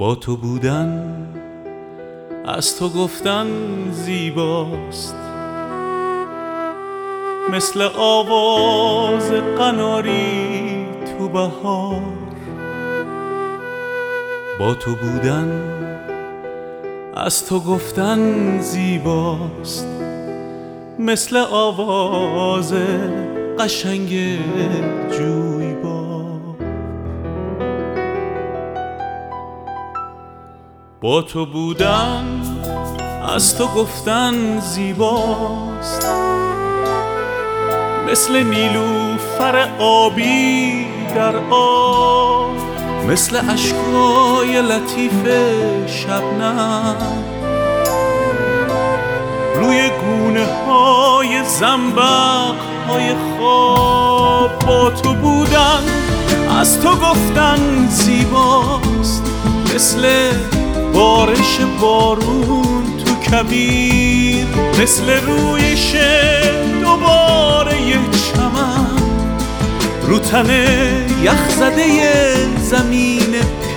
با تو بودن از تو گفتن زیباست، مثل آواز قناری تو بهار. با تو بودن از تو گفتن زیباست، مثل آواز قشنگ جویبار. با تو بودن از تو گفتن زیباست، مثل نیلوفر آبی در آب، مثل اشکای لطیف شبنم روی گونه های زنبق های خواب. با تو بودن از تو گفتن زیباست، مثل بارش بارون تو کویر، مثل رویش دوباره یه چمن رو تن یخ زده زمین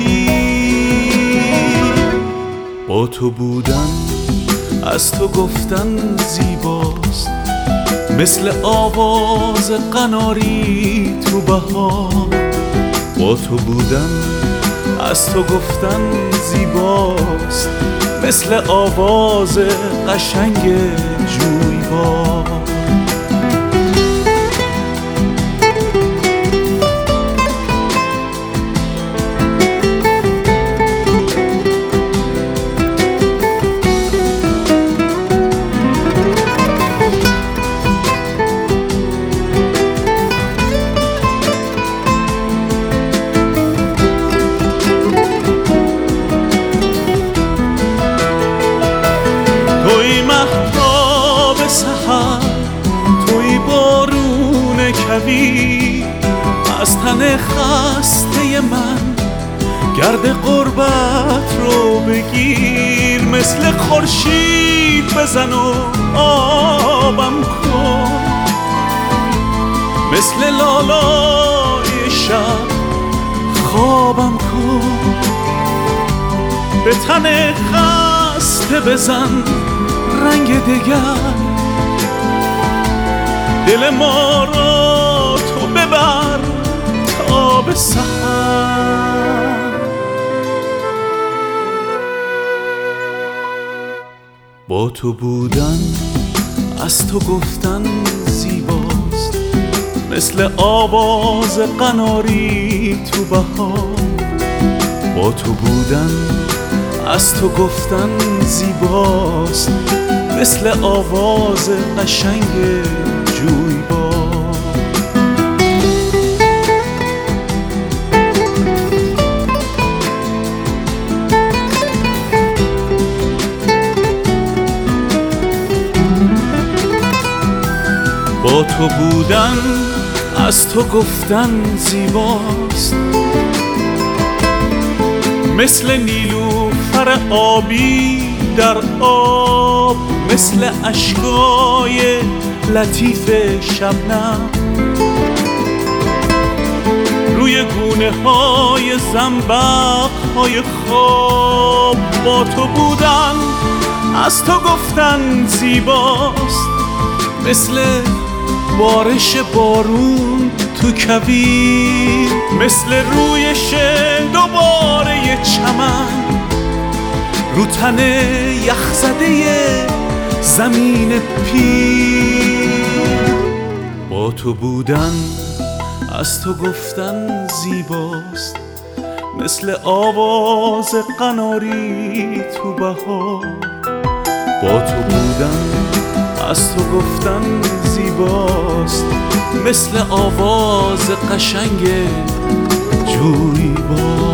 پیر. با تو بودن از تو گفتن زیباست، مثل آواز قناری تو بهار. با تو بودن از تو گفتن زیباست، مثل آواز قشنگ جویبار. توی مهتاب سحر، توی بارون کویر، از تن خسته من گرد غربت رو بگیر. مثل خورشید بزن و آبم کن، مثل لالای شب خوابم کن. به تن خسته بزن رنگ دگر، دل ما را تو ببر تا به سحر. با تو بودن از تو گفتن زیباست، مثل آواز قناری تو بهار. با تو بودن از تو گفتن زیباست، مثل آواز قشنگ جویبار. با تو بودن از تو گفتن زیباست، مثل نیلوفر آبی در آب، مثل اشکای لطیف شبنم روی گونه های زنبق های خواب. با تو بودن از تو گفتن زیباست، مثل بارش بارون تو کویر، مثل رویش دوباره یه چمن رو تن یخ زده زمین پیر. با تو بودن از تو گفتن زیباست، مثل آواز قناری تو بهار. با تو بودن از تو گفتن زیباست، مثل آواز قشنگ جویبار.